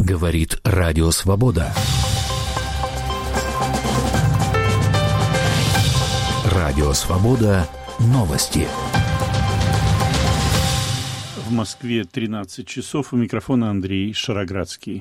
Говорит Радио Свобода. Радио Свобода. Новости. В Москве 13 часов. У микрофона Андрей Шароградский.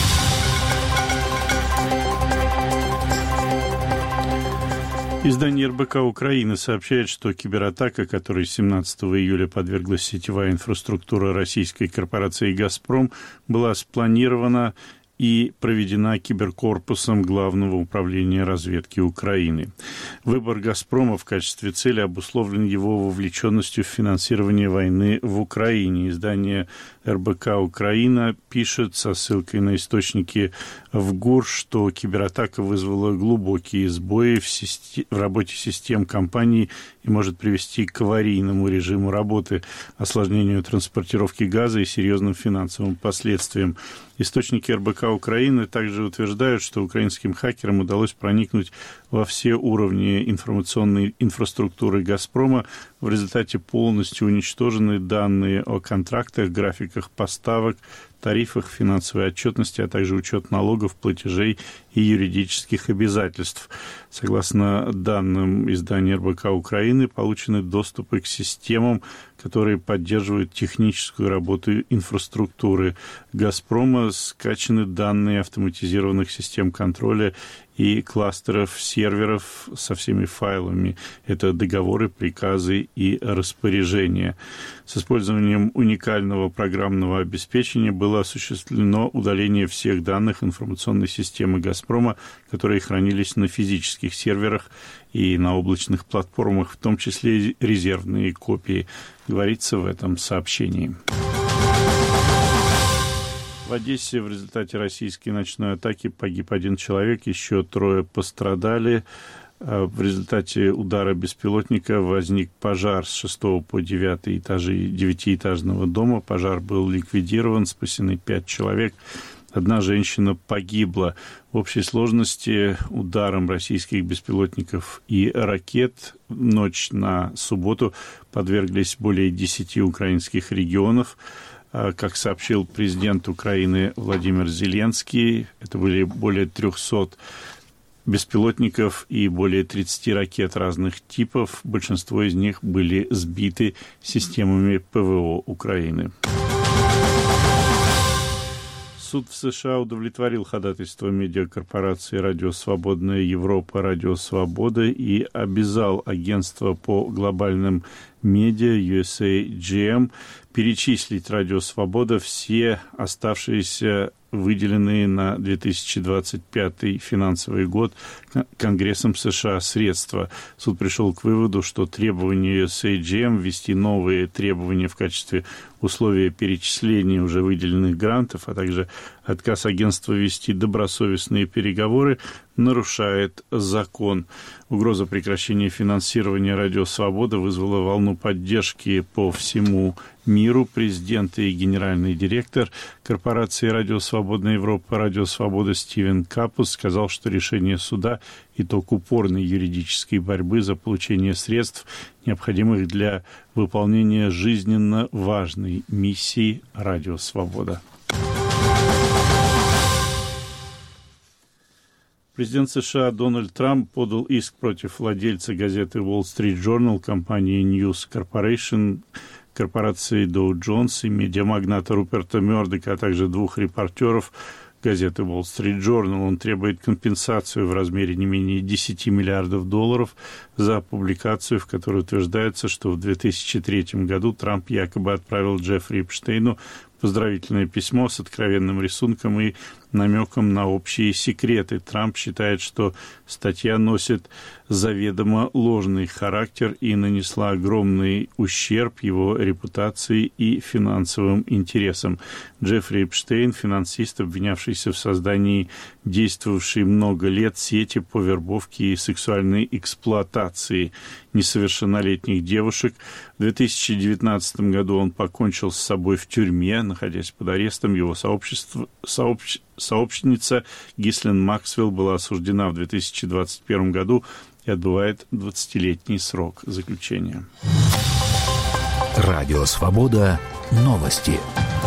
Издание РБК Украины сообщает, что кибератака, которой 17 июля подверглась сетевая инфраструктура российской корпорации «Газпром», была спланирована и проведена киберкорпусом Главного управления разведки Украины. Выбор «Газпрома» в качестве цели обусловлен его вовлеченностью в финансирование войны в Украине. Издание РБК Украина пишет со ссылкой на источники в ГУР, что кибератака вызвала глубокие сбои в работе систем компании и может привести к аварийному режиму работы, осложнению транспортировки газа и серьезным финансовым последствиям. Источники РБК Украины также утверждают, что украинским хакерам удалось проникнуть во все уровни информационной инфраструктуры «Газпрома». В результате полностью уничтожены данные о контрактах, графиках поставок, тарифах, финансовой отчетности, а также учет налогов, платежей и юридических обязательств. Согласно данным издания РБК Украины, получены доступы к системам, которые поддерживают техническую работу инфраструктуры «Газпрома», скачаны данные автоматизированных систем контроля и кластеров серверов со всеми файлами. Это договоры, приказы и распоряжения. С использованием уникального программного обеспечения было осуществлено удаление всех данных информационной системы «Газпрома», которые хранились на физических серверах и на облачных платформах, в том числе резервные копии, говорится в этом сообщении. В Одессе в результате российской ночной атаки погиб 1 человек, еще 3 пострадали. В результате удара беспилотника возник пожар с 6 по 9 этажи 9-этажного дома. Пожар был ликвидирован, спасены 5 человек. 1 женщина погибла. В общей сложности ударом российских беспилотников и ракет в ночь на субботу подверглись более 10 украинских регионов. Как сообщил президент Украины Владимир Зеленский, это были более 300 беспилотников и более 30 ракет разных типов. Большинство из них были сбиты системами ПВО Украины. Суд в США удовлетворил ходатайство медиакорпорации «Радио Свободная Европа», «Радио Свобода» и обязал агентство по глобальным медиа USAGM перечислить «Радио Свобода» все оставшиеся выделенные на 2025 финансовый год Конгрессом США средства. Суд пришел к выводу, что требование USAGM ввести новые требования в качестве условия перечисления уже выделенных грантов, а также отказ агентства вести добросовестные переговоры нарушает закон. Угроза прекращения финансирования «Радио Свобода» вызвала волну поддержки по всему миру. Президент и генеральный директор корпорации «Радио Свободная Европа», «Радио Свобода» Стивен Капус сказал, что решение суда – итог упорной юридической борьбы за получение средств, необходимых для выполнения жизненно важной миссии «Радио Свобода». Президент США Дональд Трамп подал иск против владельца газеты Wall Street Journal, компании News Corporation, корпорации Dow Jones и медиамагната Руперта Мёрдока, а также 2 репортеров газеты Wall Street Journal. Он требует компенсацию в размере не менее $10 миллиардов за публикацию, в которой утверждается, что в 2003 году Трамп якобы отправил Джеффри Эпштейну поздравительное письмо с откровенным рисунком и намеком на общие секреты. Трамп считает, что статья носит заведомо ложный характер и нанесла огромный ущерб его репутации и финансовым интересам. Джеффри Эпштейн, финансист, обвинявшийся в создании действовавшей много лет сети по вербовке и сексуальной эксплуатации несовершеннолетних девушек. В 2019 году он покончил с собой в тюрьме, находясь под арестом. Его сообщница Гислен Максвелл была осуждена в 2021 году и отбывает 20-летний срок заключения. Радио Свобода. Новости.